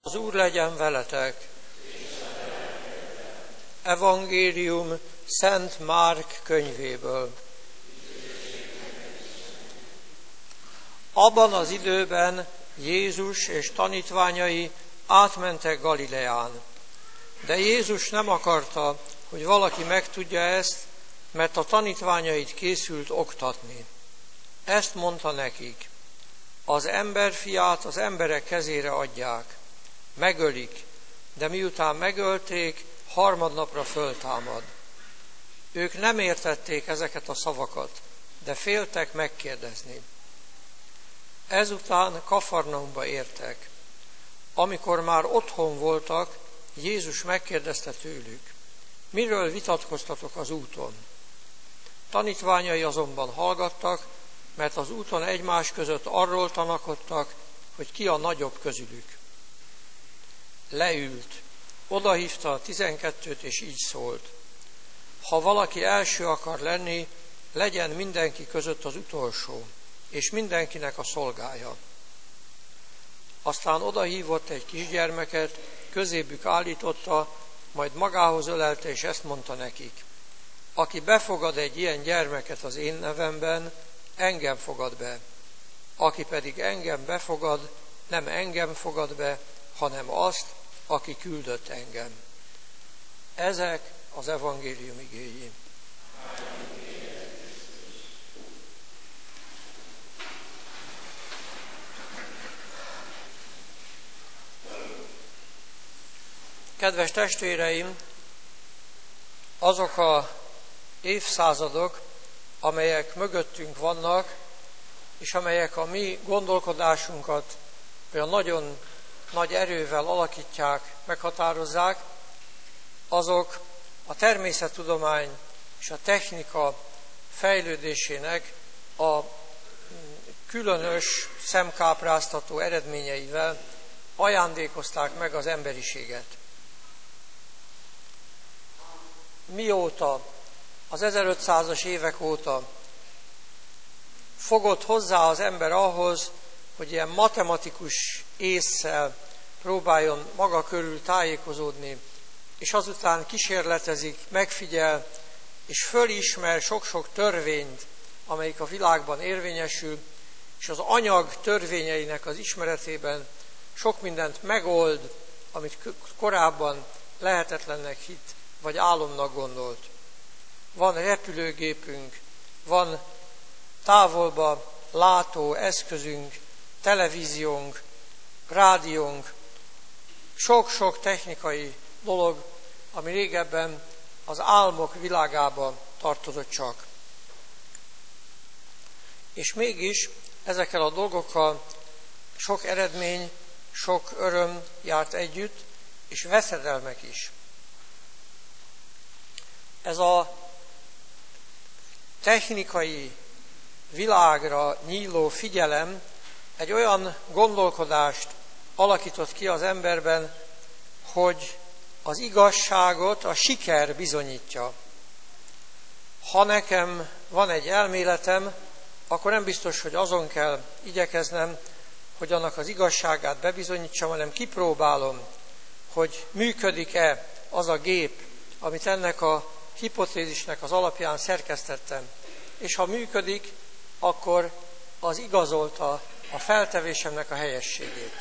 Az Úr legyen veletek! Evangélium Szent Márk könyvéből. Abban az időben Jézus és tanítványai átmentek Galileán. De Jézus nem akarta, hogy valaki megtudja ezt, mert a tanítványait készült oktatni. Ezt mondta nekik: az emberfiát az emberek kezére adják, megölik, de miután megölték, harmadnapra föltámad. Ők nem értették ezeket a szavakat, de féltek megkérdezni. Ezután Kafarnaumba értek. Amikor már otthon voltak, Jézus megkérdezte tőlük: miről vitatkoztatok az úton? Tanítványai azonban hallgattak, mert az úton egymás között arról tanakodtak, hogy ki a nagyobb közülük. Leült, odahívta a 12-t, és így szólt: ha valaki első akar lenni, legyen mindenki között az utolsó, és mindenkinek a szolgája. Aztán odahívott egy kisgyermeket, közébük állította, majd magához ölelte, és ezt mondta nekik: aki befogad egy ilyen gyermeket az én nevemben, engem fogad be. Aki pedig engem befogad, nem engem fogad be, hanem azt, aki küldött engem. Ezek az evangélium igéi. Kedves testvéreim, azok az évszázadok, amelyek mögöttünk vannak, és amelyek a mi gondolkodásunkat olyan nagyon nagy erővel alakítják, meghatározzák, azok a természettudomány és a technika fejlődésének a különös, szemkápráztató eredményeivel ajándékozták meg az emberiséget. Mióta, az 1500-as évek óta fogott hozzá az ember ahhoz, hogy ilyen matematikus ésszel próbáljon maga körül tájékozódni, és azután kísérletezik, megfigyel, és fölismer sok-sok törvényt, amelyik a világban érvényesül, és az anyag törvényeinek az ismeretében sok mindent megold, amit korábban lehetetlennek hitt, vagy álomnak gondolt. Van repülőgépünk, van távolba látó eszközünk, televíziónk, rádiónk, sok-sok technikai dolog, ami régebben az álmok világába tartozott csak. És mégis ezekkel a dolgokkal sok eredmény, sok öröm járt együtt, és veszedelmek is. Ez a technikai világra nyíló figyelem egy olyan gondolkodást alakított ki az emberben, hogy az igazságot a siker bizonyítja. Ha nekem van egy elméletem, akkor nem biztos, hogy azon kell igyekeznem, hogy annak az igazságát bebizonyítsam, hanem kipróbálom, hogy működik-e az a gép, amit ennek a hipotézisnek az alapján szerkesztettem. És ha működik, akkor az igazolta a feltevésemnek a helyességét.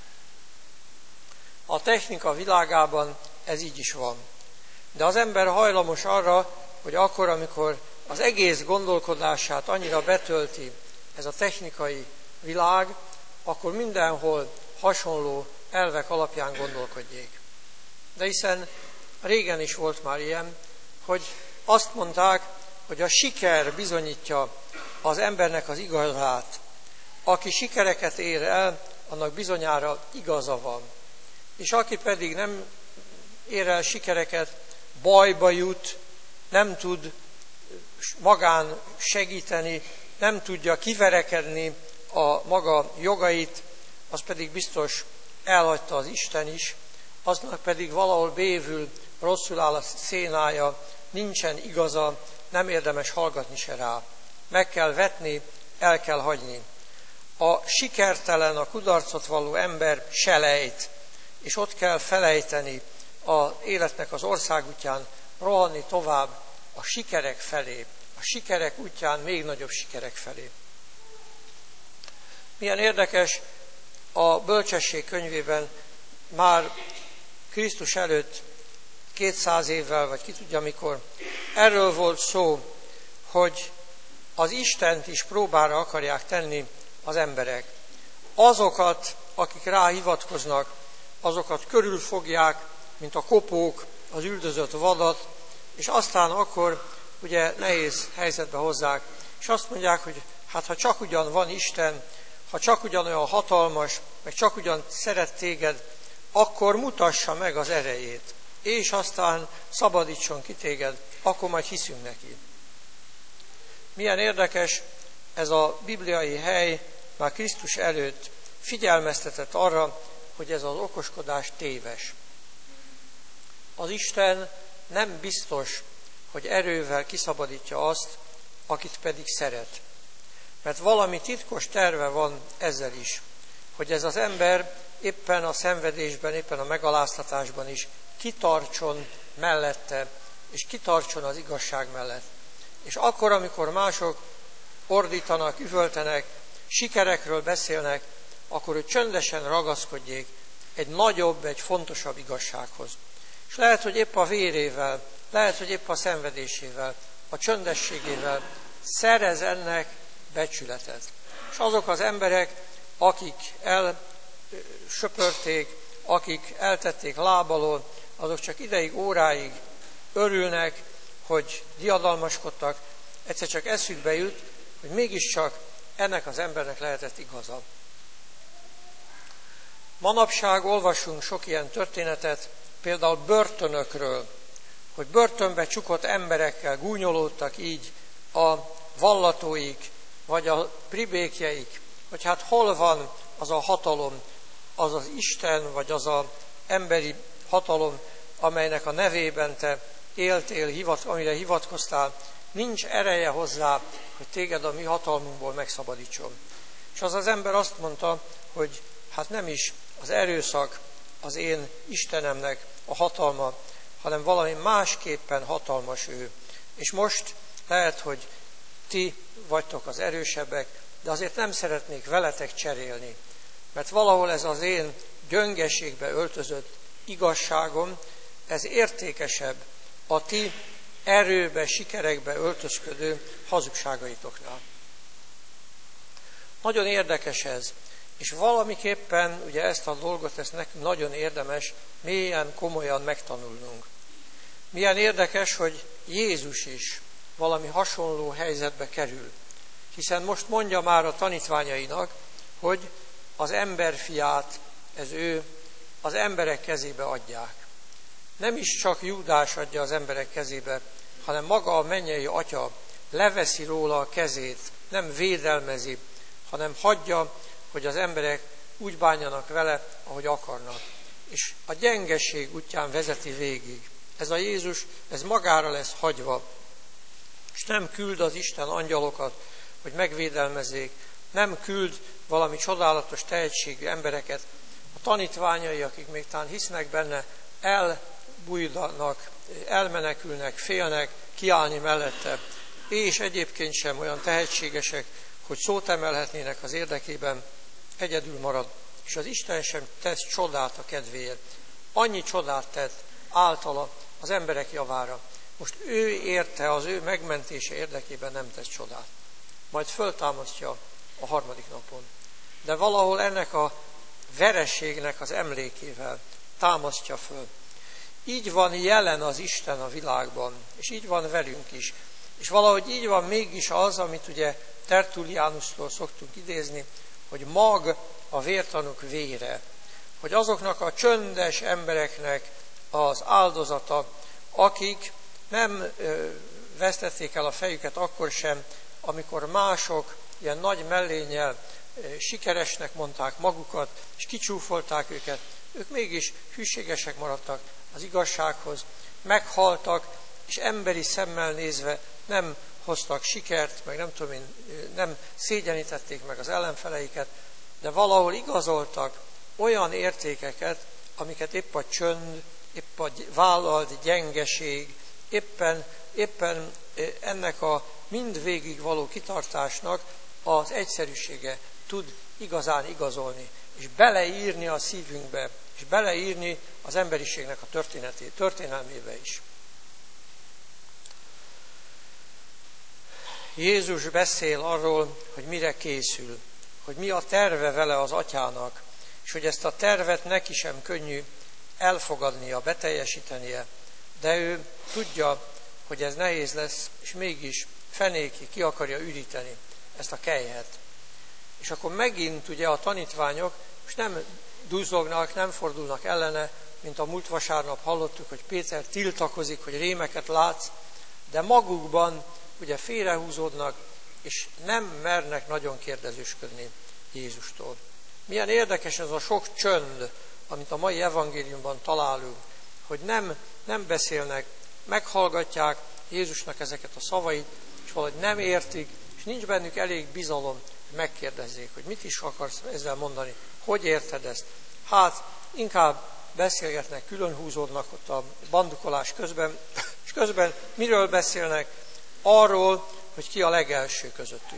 A technika világában ez így is van. De az ember hajlamos arra, hogy akkor, amikor az egész gondolkodását annyira betölti ez a technikai világ, akkor mindenhol hasonló elvek alapján gondolkodjék. De hiszen régen is volt már ilyen, hogy azt mondták, hogy a siker bizonyítja az embernek az igazát. Aki sikereket ér el, annak bizonyára igaza van. És aki pedig nem ér el sikereket, bajba jut, nem tud magán segíteni, nem tudja kiverekedni a maga jogait, az pedig biztos elhagyta az Isten is, aznak pedig valahol bévül, rosszul áll a szénája, nincsen igaza, nem érdemes hallgatni se rá. Meg kell vetni, el kell hagyni. A sikertelen, a kudarcot valló ember selejt, és ott kell felejteni az életnek az országútján, rohanni tovább a sikerek felé, a sikerek útján még nagyobb sikerek felé. Milyen érdekes, a Bölcsesség könyvében már Krisztus előtt 200 évvel, vagy ki tudja mikor, erről volt szó, hogy az Istent is próbára akarják tenni az emberek. Azokat, akik rá hivatkoznak, azokat körülfogják, mint a kopók az üldözött vadat, és aztán akkor ugye nehéz helyzetbe hozzák, és azt mondják, hogy hát ha csak ugyan van Isten, ha csak ugyan olyan hatalmas, meg csak ugyan szeret téged, akkor mutassa meg az erejét, és aztán szabadítson ki téged, akkor majd hiszünk neki. Milyen érdekes, ez a bibliai hely már Krisztus előtt figyelmeztetett arra, hogy ez az okoskodás téves. Az Isten nem biztos, hogy erővel kiszabadítja azt, akit pedig szeret. Mert valami titkos terve van ezzel is, hogy ez az ember éppen a szenvedésben, éppen a megaláztatásban is kitartson mellette, és kitartson az igazság mellett. És akkor, amikor mások ordítanak, üvöltenek, sikerekről beszélnek, akkor ő csöndesen ragaszkodjék egy nagyobb, egy fontosabb igazsághoz. És lehet, hogy épp a vérével, lehet, hogy épp a szenvedésével, a csöndességével szerez ennek becsületet. És azok az emberek, akik elsöpörték, akik eltették láb alól, azok csak ideig, óráig örülnek, hogy diadalmaskodtak, egyszer csak eszükbe jut, hogy mégiscsak ennek az embernek lehetett igaza. Manapság olvasunk sok ilyen történetet, például börtönökről, hogy börtönbe csukott emberekkel gúnyolódtak így a vallatóik, vagy a pribékjeik, hogy hát hol van az a hatalom, az az Isten, vagy az az emberi hatalom, amelynek a nevében te éltél, amire hivatkoztál, nincs ereje hozzá, hogy téged a mi hatalmunkból megszabadítson. És az az ember azt mondta, hogy hát nem is az erőszak az én Istenemnek a hatalma, hanem valami másképpen hatalmas ő. És most lehet, hogy ti vagytok az erősebbek, de azért nem szeretnék veletek cserélni, mert valahol ez az én gyöngeségbe öltözött igazságom, ez értékesebb a ti erőbe, sikerekbe öltözködő hazugságaitoknál. Nagyon érdekes ez, és valamiképpen ugye ezt a dolgot, ezt nekünk nagyon érdemes mélyen, komolyan megtanulnunk. Milyen érdekes, hogy Jézus is valami hasonló helyzetbe kerül, hiszen most mondja már a tanítványainak, hogy az emberfiát, ez ő, az emberek kezébe adják. Nem is csak Júdás adja az emberek kezébe, hanem maga a mennyei Atya leveszi róla a kezét, nem védelmezi, hanem hagyja, hogy az emberek úgy bánjanak vele, ahogy akarnak. És a gyengeség útján vezeti végig. Ez a Jézus, ez magára lesz hagyva. És nem küld az Isten angyalokat, hogy megvédelmezzék, nem küld valami csodálatos tehetségű embereket. A tanítványai, akik még talán hisznek benne, elbújdanak, elmenekülnek, félnek kiállni mellette, és egyébként sem olyan tehetségesek, hogy szót emelhetnének az érdekében, egyedül marad, és az Isten sem tesz csodát a kedvéért. Annyi csodát tett általa az emberek javára. Most ő érte, az ő megmentése érdekében nem tesz csodát. Majd föltámasztja a harmadik napon. De valahol ennek a vereségnek az emlékével támasztja föl. Így van jelen az Isten a világban, és így van velünk is. És valahogy így van mégis az, amit ugye Tertullianustól szoktunk idézni, hogy mag a vértanúk vére. Hogy azoknak a csöndes embereknek az áldozata, akik nem vesztették el a fejüket akkor sem, amikor mások ilyen nagy mellénnyel sikeresnek mondták magukat, és kicsúfolták őket, ők mégis hűségesek maradtak az igazsághoz, meghaltak, és emberi szemmel nézve nem hoztak sikert, meg nem tudom én, nem szégyenítették meg az ellenfeleiket, de valahol igazoltak olyan értékeket, amiket épp a csönd, épp a vállalt gyengeség, éppen ennek a mindvégig való kitartásnak az egyszerűsége tud igazán igazolni, és beleírni a szívünkbe, és beleírni az emberiségnek a történelmébe is. Jézus beszél arról, hogy mire készül, hogy mi a terve vele az Atyának, és hogy ezt a tervet neki sem könnyű elfogadnia, beteljesítenie, de ő tudja, hogy ez nehéz lesz, és mégis fenékig ki akarja üríteni ezt a kelyhet. És akkor megint ugye a tanítványok most nem duzzognak, nem fordulnak ellene, mint a múlt vasárnap hallottuk, hogy Péter tiltakozik, hogy rémeket látsz, de magukban ugye félrehúzódnak, és nem mernek nagyon kérdezősködni Jézustól. Milyen érdekes ez a sok csönd, amit a mai evangéliumban találunk, hogy nem beszélnek, meghallgatják Jézusnak ezeket a szavait, és valahogy nem értik, és nincs bennük elég bizalom, hogy megkérdezzék, hogy mit is akarsz ezzel mondani, hogy érted ezt. Hát inkább beszélgetnek, külön húzódnak ott a bandukolás közben, és közben miről beszélnek? Arról, hogy ki a legelső közöttük.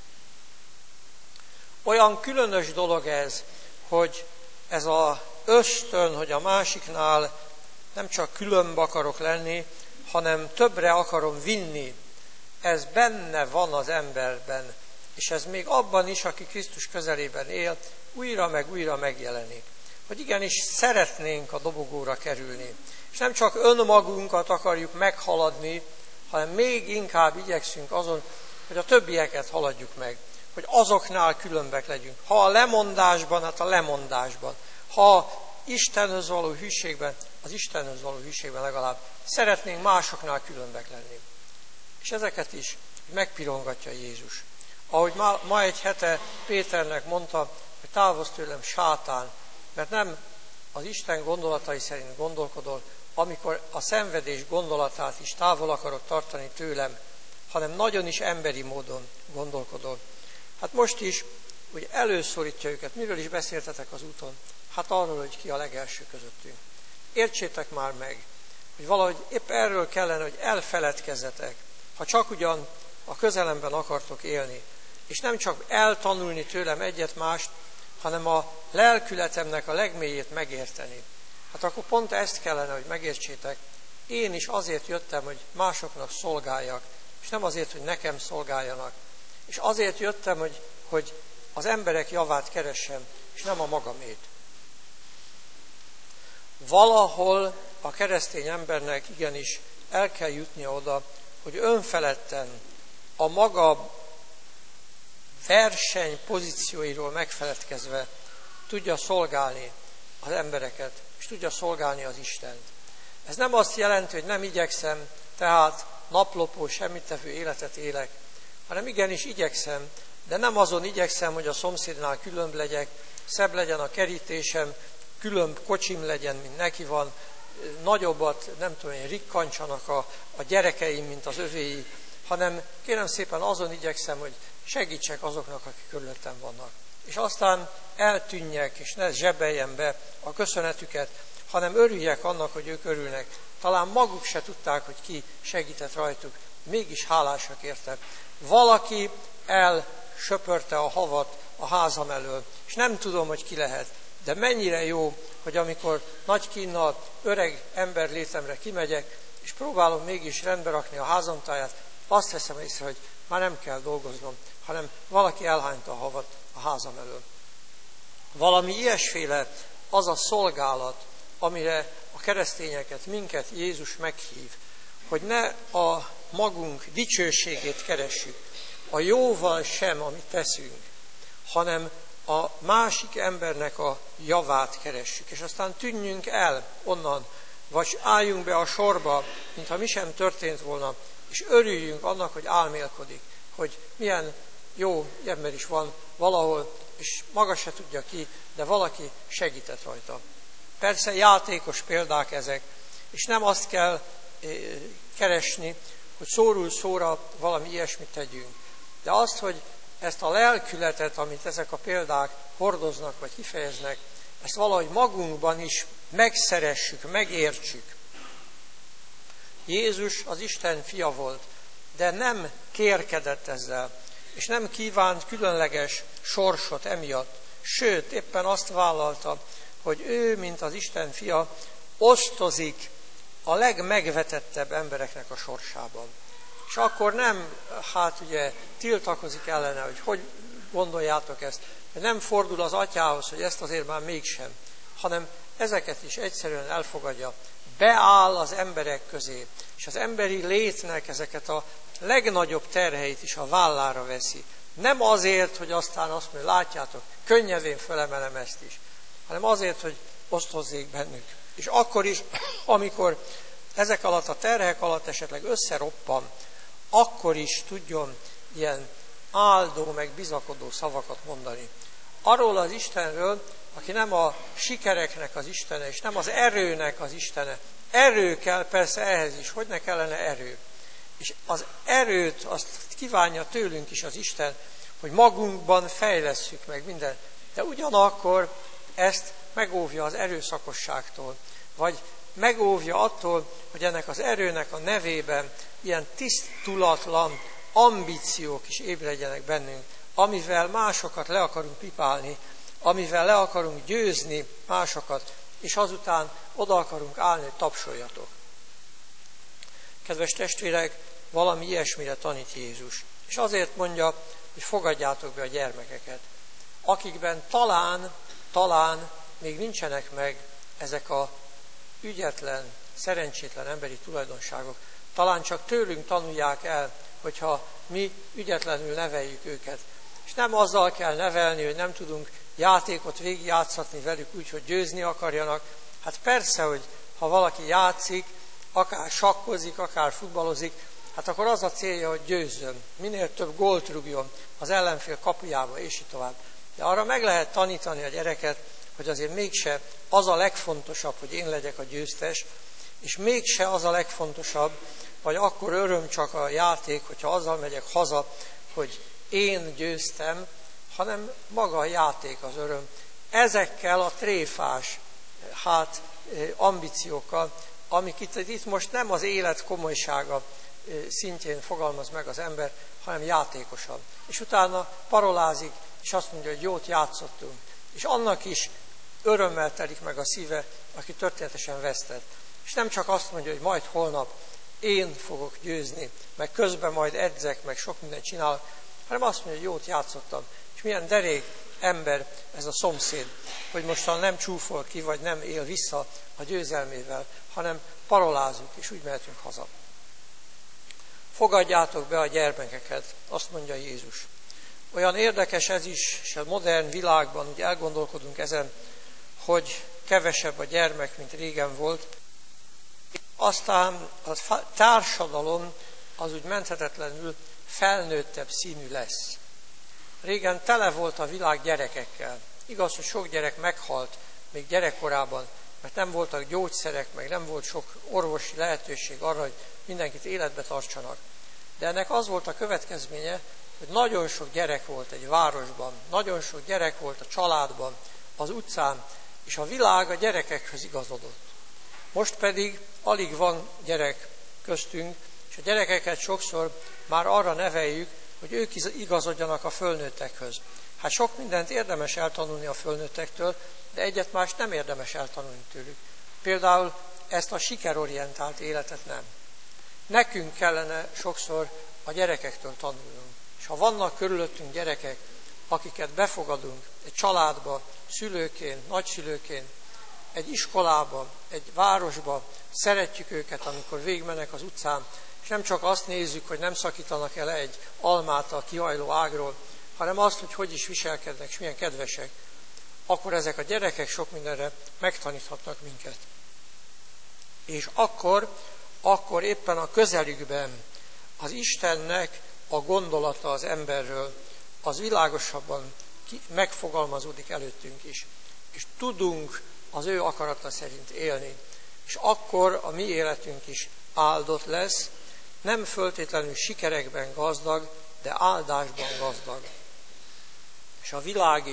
Olyan különös dolog ez, hogy ez az ösztön, hogy a másiknál nem csak különb akarok lenni, hanem többre akarom vinni. Ez benne van az emberben, és ez még abban is, aki Krisztus közelében él, újra meg újra megjelenik. Hogy igenis szeretnénk a dobogóra kerülni. És nem csak önmagunkat akarjuk meghaladni, hanem még inkább igyekszünk azon, hogy a többieket haladjuk meg. Hogy azoknál különbek legyünk. Ha a lemondásban, hát a lemondásban. Ha Istenhöz való hűségben, az Istenhöz való hűségben legalább szeretnénk másoknál különbek lenni. És ezeket is megpirongatja Jézus. Ahogy ma egy hete Péternek mondta, hogy távozz tőlem, sátán, mert nem az Isten gondolatai szerint gondolkodol, amikor a szenvedés gondolatát is távol akarod tartani tőlem, hanem nagyon is emberi módon gondolkodol. Hát most is, hogy előszorítja őket, miről is beszéltetek az úton? Hát arról, hogy ki a legelső közöttünk. Értsétek már meg, hogy valahogy épp erről kellene, hogy elfeledkezzetek, ha csak ugyan a közelemben akartok élni, és nem csak eltanulni tőlem egyet-mást, hanem a lelkületemnek a legmélyét megérteni. Hát akkor pont ezt kellene, hogy megértsétek. Én is azért jöttem, hogy másoknak szolgáljak, és nem azért, hogy nekem szolgáljanak. És azért jöttem, hogy az emberek javát keressem, és nem a magamét. Valahol a keresztény embernek igenis el kell jutnia oda, hogy önfeledten a maga verseny pozícióiról megfeledkezve tudja szolgálni az embereket, és tudja szolgálni az Istent. Ez nem azt jelenti, hogy nem igyekszem, tehát naplopó, semmittevő életet élek, hanem igenis igyekszem, de nem azon igyekszem, hogy a szomszédnál különb legyek, szebb legyen a kerítésem, különb kocsim legyen, mint neki van, nagyobbat, nem tudom én, rikkancsanak a gyerekeim, mint az övéi, hanem kérem szépen azon igyekszem, hogy segítsek azoknak, akik körülöttem vannak. És aztán eltűnjek, és ne zsebeljem be a köszönetüket, hanem örüljek annak, hogy ők örülnek. Talán maguk se tudták, hogy ki segített rajtuk, mégis hálásak érte. Valaki elsöpörte a havat a házam elől, és nem tudom, hogy ki lehet, de mennyire jó, hogy amikor nagy kínnal öreg ember létemre kimegyek, és próbálom mégis rendbe rakni a házamtáját, azt veszem észre, hogy már nem kell dolgoznom, hanem valaki elhányta a havat a házam elől. Valami ilyesféle az a szolgálat, amire a keresztényeket, minket Jézus meghív, hogy ne a magunk dicsőségét keressük, a jóval sem, amit teszünk, hanem a másik embernek a javát keressük, és aztán tűnjünk el onnan, vagy álljunk be a sorba, mintha mi sem történt volna, és örüljünk annak, hogy álmélkodik, hogy milyen jó ember is van valahol, és maga se tudja ki, de valaki segített rajta. Persze játékos példák ezek, és nem azt kell keresni, hogy szóról szóra valami ilyesmit tegyünk, de azt, hogy ezt a lelkületet, amit ezek a példák hordoznak vagy kifejeznek, ezt valahogy magunkban is megszeressük, megértsük. Jézus az Isten fia volt, de nem kérkedett ezzel, és nem kívánt különleges sorsot emiatt. Sőt, éppen azt vállalta, hogy ő, mint az Isten fia, osztozik a legmegvetettebb embereknek a sorsában. És akkor nem, tiltakozik ellene, hogy gondoljátok ezt, hogy nem fordul az atyához, hogy ezt azért már mégsem, hanem ezeket is egyszerűen elfogadja. Beáll az emberek közé, és az emberi létnek ezeket a legnagyobb terheit is a vállára veszi. Nem azért, hogy aztán azt mondja, látjátok, könnyedén fölemelem ezt is, hanem azért, hogy osztozzék bennük. És akkor is, amikor ezek alatt a terhek alatt esetleg összeroppan, akkor is tudjon ilyen áldó, meg bizakodó szavakat mondani. Arról az Istenről, aki nem a sikereknek az Istene, és nem az erőnek az Istene. Erő kell persze ehhez is, hogy ne kellene erő. És az erőt azt kívánja tőlünk is az Isten, hogy magunkban fejlesszük meg mindent. De ugyanakkor ezt megóvja az erőszakosságtól, vagy megóvja attól, hogy ennek az erőnek a nevében ilyen tisztulatlan ambíciók is ébredjenek bennünk, amivel másokat le akarunk pipálni, amivel le akarunk győzni másokat, és azután oda akarunk állni, hogy tapsoljatok. Kedves testvérek, valami ilyesmire tanít Jézus. És azért mondja, hogy fogadjátok be a gyermekeket, akikben talán még nincsenek meg ezek a ügyetlen, szerencsétlen emberi tulajdonságok. Talán csak tőlünk tanulják el, hogyha mi ügyetlenül neveljük őket. És nem azzal kell nevelni, hogy nem tudunk játékot végigjátszatni velük úgy, hogy győzni akarjanak. Hát persze, hogy ha valaki játszik, akár sakkozik, akár futballozik, hát akkor az a célja, hogy győzzön. Minél több gólt rúgjon az ellenfél kapujába, és így tovább. De arra meg lehet tanítani a gyereket, hogy azért mégse az a legfontosabb, hogy én legyek a győztes, és mégse az a legfontosabb, vagy akkor öröm csak a játék, hogyha azzal megyek haza, hogy én győztem, hanem maga a játék az öröm. Ezekkel a tréfás ambíciókkal, amik itt most nem az élet komolysága szintjén fogalmaz meg az ember, hanem játékosan. És utána parolázik, és azt mondja, hogy jót játszottunk. És annak is örömmel telik meg a szíve, aki történetesen vesztett. És nem csak azt mondja, hogy majd holnap én fogok győzni, meg közben majd edzek, meg sok mindent csinálok, hanem azt mondja, hogy jót játszottam. És milyen derék ember ez a szomszéd, hogy mostan nem csúfol ki, vagy nem él vissza a győzelmével, hanem parolázunk, és úgy mehetünk haza. Fogadjátok be a gyermekeket, azt mondja Jézus. Olyan érdekes ez is, és a modern világban úgy elgondolkodunk ezen, hogy kevesebb a gyermek, mint régen volt. Aztán a társadalom az úgy menthetetlenül felnőttebb színű lesz. Régen tele volt a világ gyerekekkel. Igaz, hogy sok gyerek meghalt még gyerekkorában, mert nem voltak gyógyszerek, meg nem volt sok orvosi lehetőség arra, hogy mindenkit életbe tartsanak. De ennek az volt a következménye, hogy nagyon sok gyerek volt egy városban, nagyon sok gyerek volt a családban, az utcán, és a világ a gyerekekhez igazodott. Most pedig alig van gyerek köztünk, és a gyerekeket sokszor már arra neveljük, hogy ők igazodjanak a fölnőttekhöz. Hát sok mindent érdemes eltanulni a fölnőttektől, de egyet más nem érdemes eltanulni tőlük. Például ezt a sikerorientált életet nem. Nekünk kellene sokszor a gyerekektől tanulnunk. És ha vannak körülöttünk gyerekek, akiket befogadunk egy családba, szülőként, nagyszülőként, egy iskolába, egy városba, szeretjük őket, amikor végigmennek az utcán, és nem csak azt nézzük, hogy nem szakítanak el egy almát a kihajló ágról, hanem azt, hogy hogy is viselkednek, és milyen kedvesek, akkor ezek a gyerekek sok mindenre megtaníthatnak minket. És akkor éppen a közelükben az Istennek a gondolata az emberről, az világosabban megfogalmazódik előttünk is. És tudunk az ő akarata szerint élni. És akkor a mi életünk is áldott lesz, nem föltétlenül sikerekben gazdag, de áldásban gazdag. És a világ is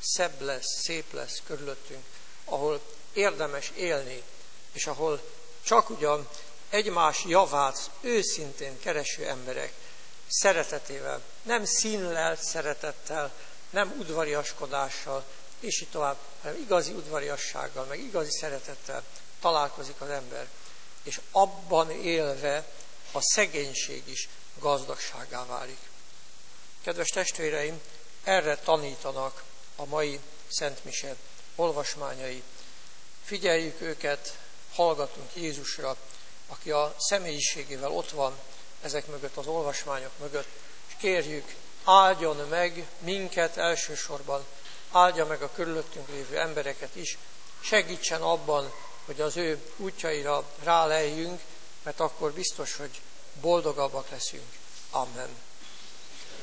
szebb lesz, szép lesz körülöttünk, ahol érdemes élni, és ahol csak ugyan egymás javát őszintén kereső emberek szeretetével, nem színlelt szeretettel, nem udvariaskodással, és így tovább, hanem igazi udvariassággal, meg igazi szeretettel találkozik az ember. És abban élve a szegénység is gazdagságá válik. Kedves testvéreim, erre tanítanak a mai Szent Mise olvasmányai. Figyeljük őket, hallgatunk Jézusra, aki a személyiségével ott van ezek mögött, az olvasmányok mögött, és kérjük, áldjon meg minket elsősorban, áldja meg a körülöttünk lévő embereket is, segítsen abban, hogy az ő útjaira ráleljünk, mert akkor biztos, hogy boldogabbak leszünk. Amen.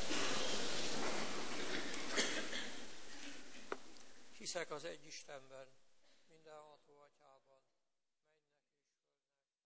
Hiszek az egy Istenben,